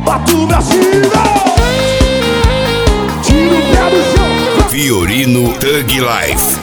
Bato Brasil, tira o pé do chão. Fiorino Thug Life.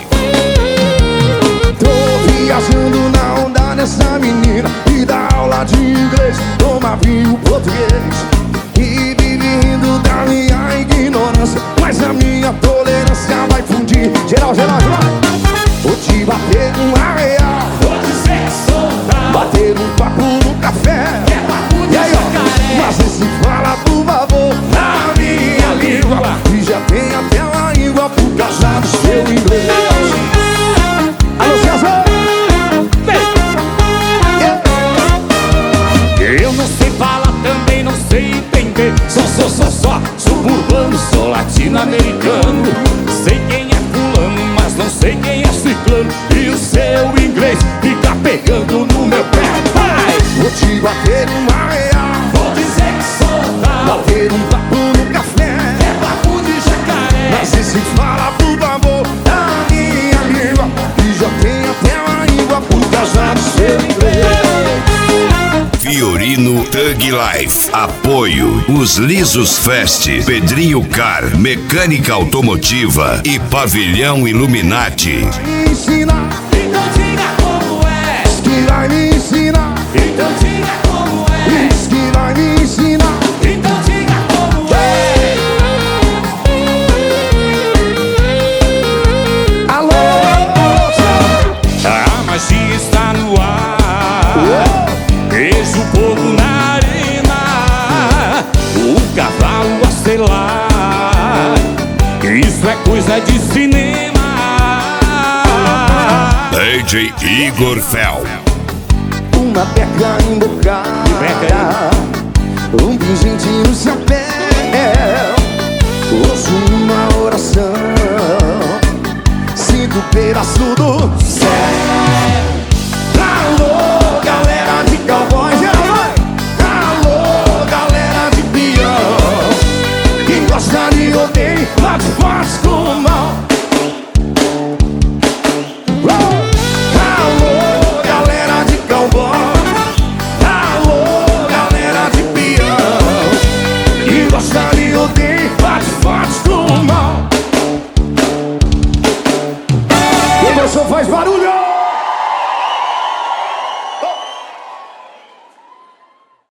Tô viajando na onda dessa menina e dá aula de inglês, toma vinho português e vive rindo da minha ignorância, mas a minha tolerância vai fundir. Geral, geral, geral. Vou te bater uma real, Vou dizer que sou tal. bater um papo no café. É papo de E aí, ó, jacaré. mas esse fala por favor na minha língua, e já tem até uma língua por causa do seu inglês. Alô, César! Eu não sei falar, também não sei entender. Só suburbano, sou latino-americano. Sei quem é fulano, mas não sei quem é ciclano. E o seu inglês fica pegando no meu pé. Vai! Vou te bater uma real, Vou dizer que sou tal. bater um papo no café. É papo de jacaré. Mas esse fala por favor na minha língua, e já tem até uma língua por causa do seu inglês. Fiorino Thug Life. Apoio Os Lisos Fest, Pedrinho Car, Mecânica Automotiva e Pavilhão Illuminati. Me ensinar, Então diga como é. diz que vai me ensinar, Então diga como é. diz que vai me ensinar. Então diga como é. Alô, A magia está no ar. Vejo o povo na arena, o cavalo a selar. Isso é coisa de cinema. DJ Igor Fel. uma beca embocada, um pingente no chapéu. Ouço uma oração, sinto o pedaço do céu.